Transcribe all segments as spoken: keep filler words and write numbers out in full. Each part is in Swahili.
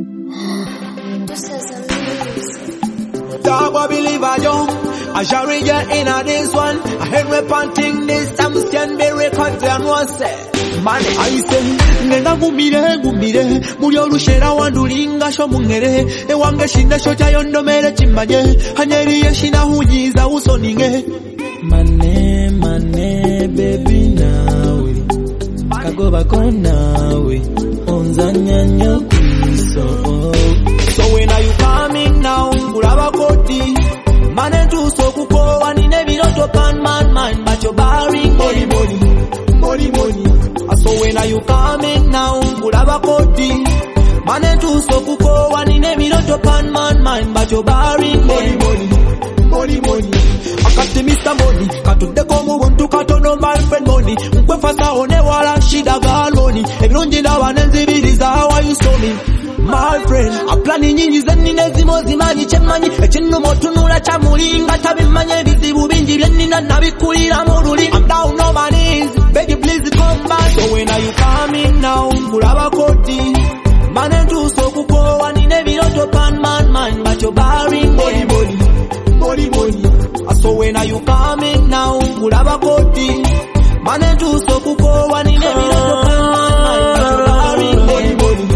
This is amazing. Dog, I believe I don't. I shall read you in a this one. I heard repenting this. I'm stand be record and one say. Man, I say, nenda gumire, gumire. Muri orushera wandulinga sho mungere. E wange shinda sho chayondo mere chimanye. Hanyeri yeshina hunyiza usoninge. Mane, mane, baby nawe. Kagoba konawe. Onzanya nyokuiso. So when are you coming now? Kuraba koti. Mane tu so kuko wani nevi not pan man man. But you're barring money, money, money, money. So when are you coming now? Kuraba koti. Mane tu so kuko wani nevi not pan man man. But you're barring money, money, money, money. Akati Mister Money. Katude komu buntu katono my friend money. Mkwe fasa one wala shida galoni. Evilunji na wanenzi vidiza how you saw me. My friend, a plani nyingi zeni nezimo zimanyi chemanyi. Echinu motunula chamulinga tabimanye vizibu binji vyeni na nabikulira muruli. I'm down on my knees, beg you please come back. So when are you coming now? Kuraba koti. Mane tu so kuko wani nevi roto pan man man. But you're barring money, money, money, money. So when are you coming now? Kuraba koti. Mane tu so kuko wani nevi roto pan man man. But you're barring money, money.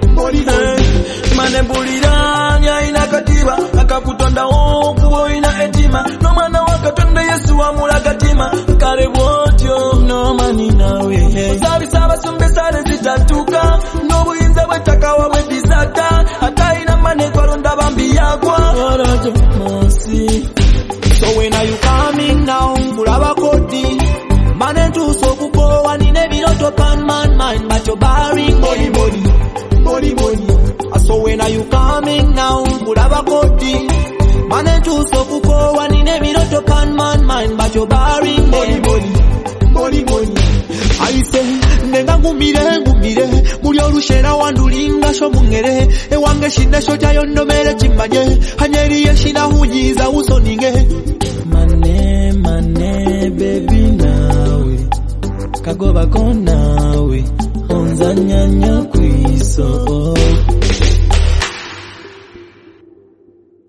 Mane bulira nya ina katiba akakutonda okubo ina etima no mwana wakatonda Yesu amula katima kale bwotyo no mani nawe sabi saba sumbe sale zitatuka no buyinza bwetakawa bwedisata hata ina mane kwaronda bambi yakwa warajo mosi. So when are you coming now? Kuraba koti. Mane tu so kuko wani nevi roto pan man man. But you're barring money, money, money, money. So when are you coming now? Kuraba koti. Mane tu so kuko wani nevi roto pan man man. But you're barring money, money, money, money. I say, nenga ngumire, ngumire. Muri orushera wandulinga sho mungere. E wange shinda sho chayondo mere chimanye. Hanyeri yeshina hunyiza usoninge. Mane, mane, baby nawe. Kagoba konawe. Onzanya nyokuiso.